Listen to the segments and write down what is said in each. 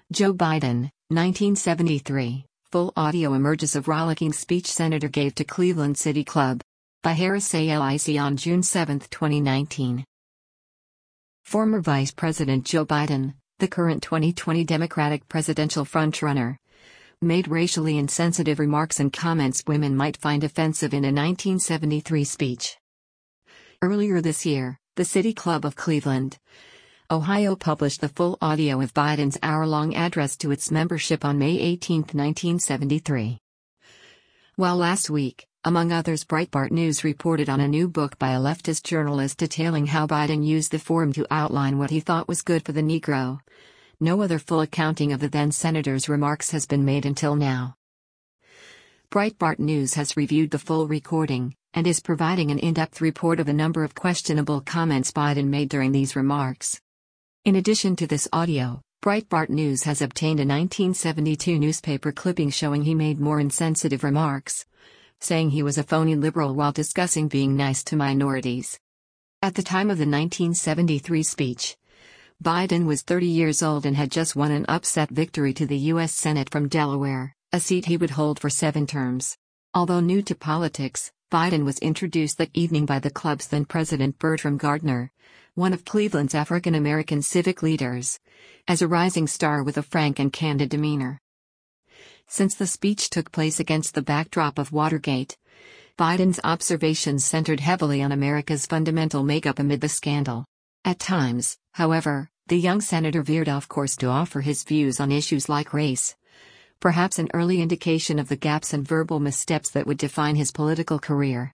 Joe Biden, 1973, full audio emerges of rollicking speech Senator gave to Cleveland City Club. By Harris Alic on June 7, 2019. Former Vice President Joe Biden, the current 2020 Democratic presidential frontrunner, made racially insensitive remarks and comments women might find offensive in a 1973 speech. Earlier this year, the City Club of Cleveland, Ohio published the full audio of Biden's hour-long address to its membership on May 18, 1973. While last week, among others, Breitbart News reported on a new book by a leftist journalist detailing how Biden used the forum to outline what he thought was good for the Negro, no other full accounting of the then-senator's remarks has been made until now. Breitbart News has reviewed the full recording, and is providing an in-depth report of a number of questionable comments Biden made during these remarks. In addition to this audio, Breitbart News has obtained a 1972 newspaper clipping showing he made more insensitive remarks, saying he was a phony liberal while discussing being nice to minorities. At the time of the 1973 speech, Biden was 30 years old and had just won an upset victory to the U.S. Senate from Delaware, a seat he would hold for 7 terms. Although new to politics, Biden was introduced that evening by the club's then-president Bertram Gardner, one of Cleveland's African-American civic leaders, as a rising star with a frank and candid demeanor. Since the speech took place against the backdrop of Watergate, Biden's observations centered heavily on America's fundamental makeup amid the scandal. At times, however, the young senator veered off course to offer his views on issues like race, perhaps an early indication of the gaps and verbal missteps that would define his political career.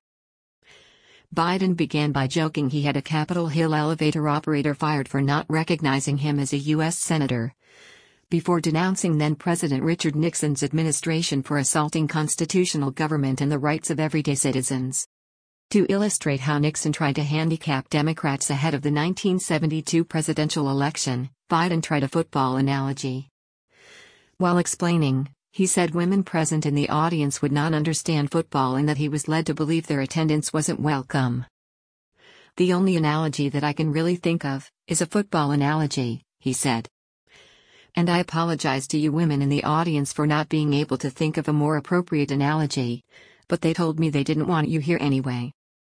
Biden began by joking he had a Capitol Hill elevator operator fired for not recognizing him as a U.S. senator, before denouncing then-President Richard Nixon's administration for assaulting constitutional government and the rights of everyday citizens. To illustrate how Nixon tried to handicap Democrats ahead of the 1972 presidential election, Biden tried a football analogy. While explaining, he said women present in the audience would not understand football and that he was led to believe their attendance wasn't welcome. "The only analogy that I can really think of is a football analogy," he said. "And I apologize to you women in the audience for not being able to think of a more appropriate analogy, but they told me they didn't want you here anyway."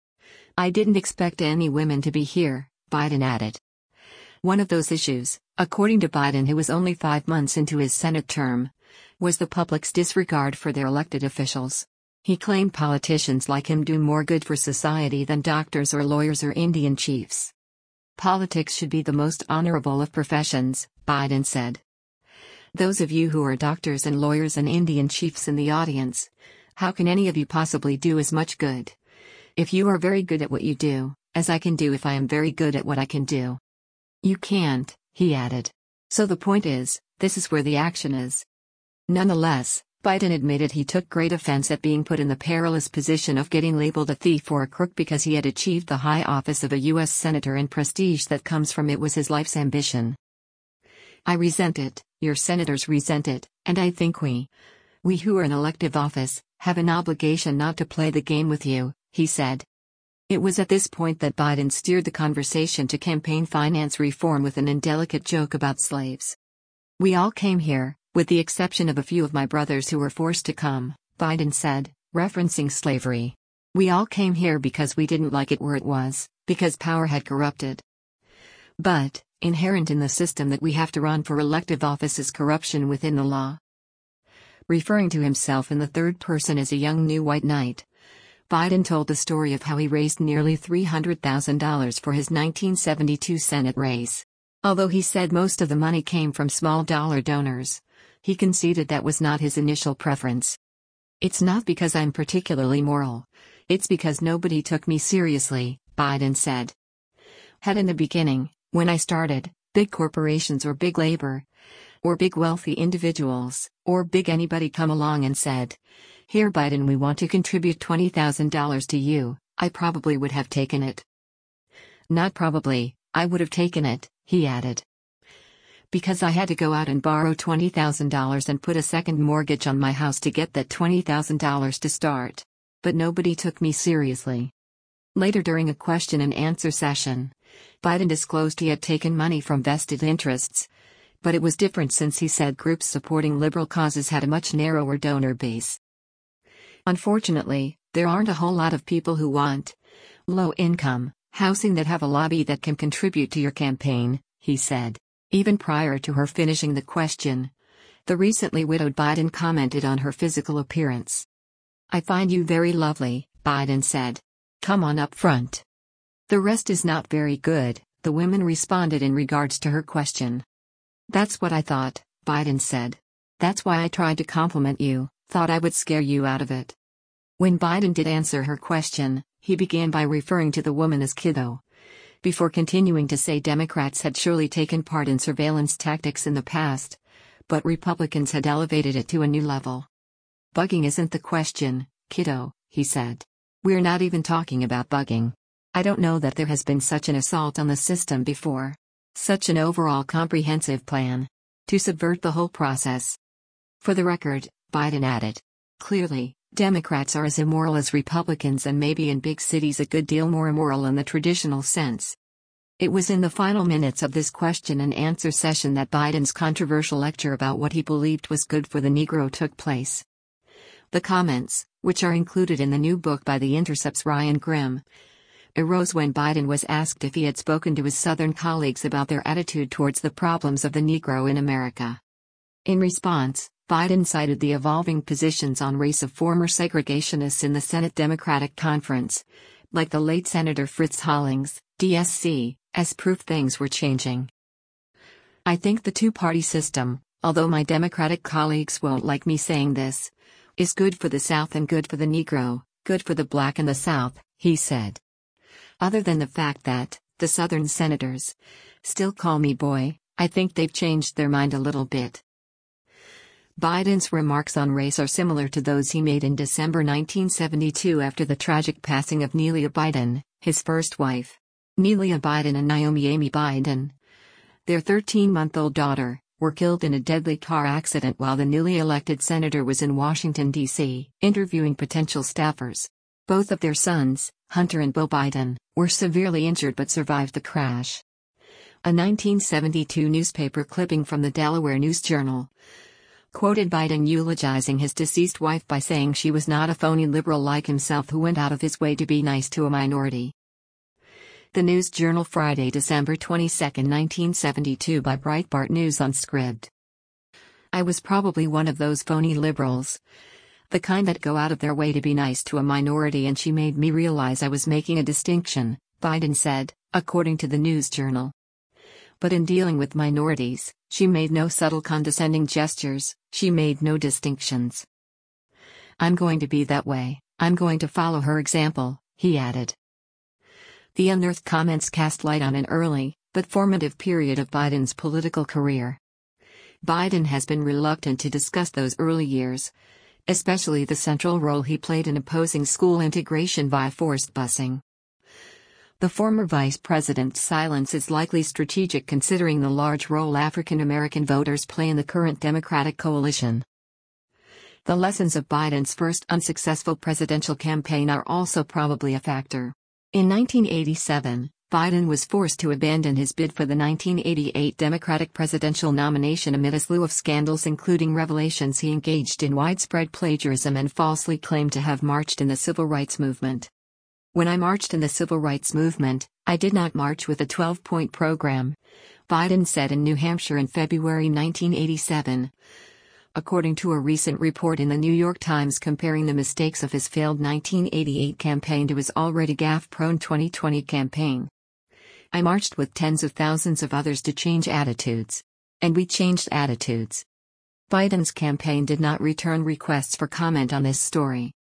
"I didn't expect any women to be here," Biden added. One of those issues, according to Biden, who was only 5 months into his Senate term, was the public's disregard for their elected officials. He claimed politicians like him do more good for society than doctors or lawyers or Indian chiefs. "Politics should be the most honorable of professions," Biden said. "Those of you who are doctors and lawyers and Indian chiefs in the audience, how can any of you possibly do as much good? If you are very good at what you do, as I can do if I am very good at what I can do. You can't," he added. "So the point is, this is where the action is." Nonetheless, Biden admitted he took great offense at being put in the perilous position of getting labeled a thief or a crook because he had achieved the high office of a U.S. senator and prestige that comes from it was his life's ambition. "I resent it, your senators resent it, and I think we who are in elective office, have an obligation not to play the game with you," he said. It was at this point that Biden steered the conversation to campaign finance reform with an indelicate joke about slaves. "We all came here, with the exception of a few of my brothers who were forced to come," Biden said, referencing slavery. "We all came here because we didn't like it where it was, because power had corrupted. But, inherent in the system that we have to run for elective office is corruption within the law." Referring to himself in the third person as a young new white knight, Biden told the story of how he raised nearly $300,000 for his 1972 Senate race. Although he said most of the money came from small-dollar donors, he conceded that was not his initial preference. "It's not because I'm particularly moral. It's because nobody took me seriously," Biden said. "Had in the beginning, when I started, big corporations or big labor, or big wealthy individuals, or big anybody come along and said, 'Here Biden, we want to contribute $20,000 to you,' I probably would have taken it. Not probably, I would have taken it," he added. "Because I had to go out and borrow $20,000 and put a second mortgage on my house to get that $20,000 to start. But nobody took me seriously." Later during a question and answer session, Biden disclosed he had taken money from vested interests, But it was different since he said groups supporting liberal causes had a much narrower donor base. Unfortunately, there aren't a whole lot of people who want low-income housing that have a lobby that can contribute to your campaign, he said. Even prior to her finishing the question, the recently widowed Biden commented on her physical appearance. "I find you very lovely," Biden said. "Come on up front." "The rest is not very good," the women responded in regards to her question. "That's what I thought," Biden said. "That's why I tried to compliment you, thought I would scare you out of it." When Biden did answer her question, he began by referring to the woman as kiddo, before continuing to say Democrats had surely taken part in surveillance tactics in the past, but Republicans had elevated it to a new level. "Bugging isn't the question, kiddo," he said. "We're not even talking about bugging. I don't know that there has been such an assault on the system before. Such an overall comprehensive plan to subvert the whole process." For the record, Biden added, "Clearly, Democrats are as immoral as Republicans and maybe in big cities a good deal more immoral in the traditional sense." It was in the final minutes of this question and answer session that Biden's controversial lecture about what he believed was good for the Negro took place. The comments, which are included in the new book by The Intercept's Ryan Grim, arose when Biden was asked if he had spoken to his Southern colleagues about their attitude towards the problems of the Negro in America. In response, Biden cited the evolving positions on race of former segregationists in the Senate Democratic Conference, like the late Senator Fritz Hollings, DSC, as proof things were changing. "I think the two-party system, although my Democratic colleagues won't like me saying this, is good for the South and good for the Negro, good for the Black in the South," he said. "Other than the fact that the Southern senators still call me boy, I think they've changed their mind a little bit." Biden's remarks on race are similar to those he made in December 1972 after the tragic passing of Nelia Biden, his first wife. Nelia Biden and Naomi Amy Biden, their 13-month-old daughter, were killed in a deadly car accident while the newly elected senator was in Washington, D.C., interviewing potential staffers. Both of their sons, Hunter and Beau Biden, were severely injured but survived the crash. A 1972 newspaper clipping from the Delaware News Journal quoted Biden eulogizing his deceased wife by saying she was not a phony liberal like himself who went out of his way to be nice to a minority. The News Journal, Friday, December 22, 1972, by Breitbart News on Scribd. "I was probably one of those phony liberals. The kind that go out of their way to be nice to a minority, and she made me realize I was making a distinction," Biden said, according to the News Journal. "But in dealing with minorities, she made no subtle condescending gestures, she made no distinctions. I'm going to be that way, I'm going to follow her example," he added. The unearthed comments cast light on an early, but formative period of Biden's political career. Biden has been reluctant to discuss those early years, especially the central role he played in opposing school integration via forced busing. The former vice president's silence is likely strategic considering the large role African American voters play in the current Democratic coalition. The lessons of Biden's first unsuccessful presidential campaign are also probably a factor. In 1987, Biden was forced to abandon his bid for the 1988 Democratic presidential nomination amid a slew of scandals, including revelations he engaged in widespread plagiarism and falsely claimed to have marched in the civil rights movement. "When I marched in the civil rights movement, I did not march with a 12-point program," Biden said in New Hampshire in February 1987. According to a recent report in the New York Times comparing the mistakes of his failed 1988 campaign to his already gaffe-prone 2020 campaign. "I marched with tens of thousands of others to change attitudes. And we changed attitudes." Biden's campaign did not return requests for comment on this story.